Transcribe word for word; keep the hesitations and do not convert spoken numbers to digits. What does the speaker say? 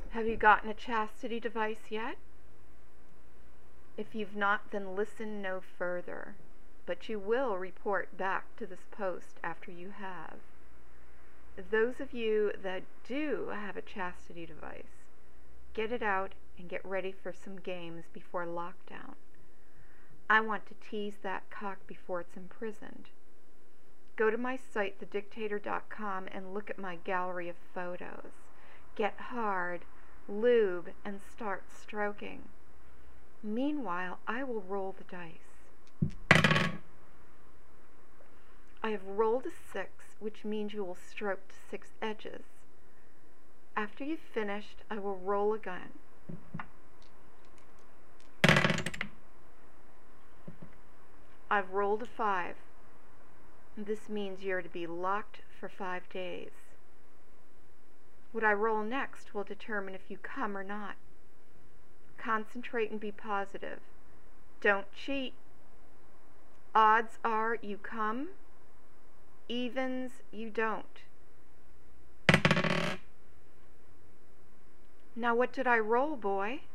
Have you gotten a chastity device yet? If you've not, then listen no further, but you will report back to this post after you have. Those of you that do have a chastity device, get it out and get ready for some games before lockdown. I want to tease that cock before it's imprisoned. Go to my site, the dictator dot com, and look at my gallery of photos. Get hard, lube, and start stroking. Meanwhile, I will roll the dice. I have rolled a six, which means you will stroke to six edges. After you've finished, I will roll again. I've rolled a five. This means you're to be locked for five days. What I roll next will determine if you come or not. Concentrate and be positive. Don't cheat. Odds are you come. Evens you don't. Now what did I roll, boy?